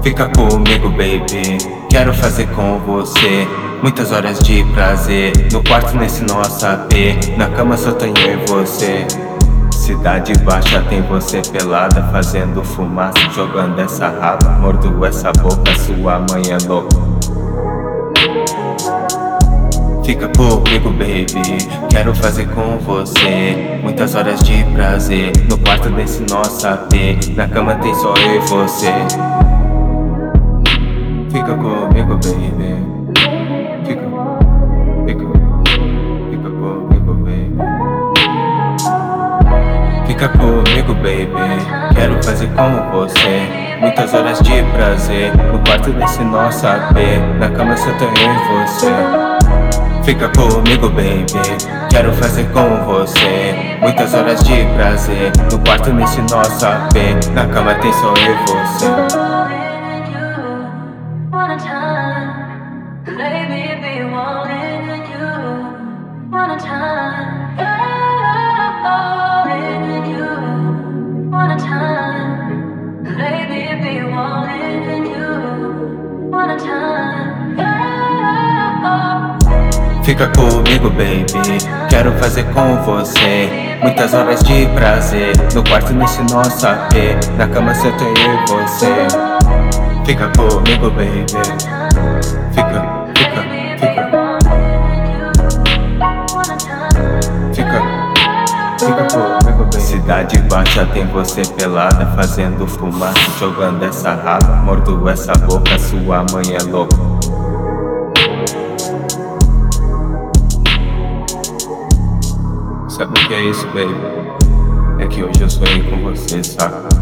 Fica comigo, baby, quero fazer com você muitas horas de prazer. No quarto nesse nosso AP, na cama só tenho eu e você. Cidade baixa tem você pelada, fazendo fumaça, jogando essa raba. Mordo essa boca, sua mãe é louca. Fica comigo, baby, quero fazer com você muitas horas de prazer. No quarto desse nosso AP, na cama tem só eu e você. Fica comigo, baby. Fica comigo, baby. Fica comigo, baby, quero fazer com você muitas horas de prazer. No quarto desse nosso AP, na cama só tenho eu e você. Fica comigo, baby, quero fazer com você muitas horas de prazer. No quarto nesse nosso AP, na cama tem só eu e você. Fica comigo, baby, quero fazer com você muitas horas de prazer. No quarto nesse nosso AP, na cama só tenho eu e você. Fica comigo, baby. Fica comigo, baby. Cidade baixa tem você pelada, fazendo fumaça, jogando essa raba. Mordo essa boca, sua mãe é louca. Sabe o que é isso, baby? É que hoje eu sonhei com você, saca?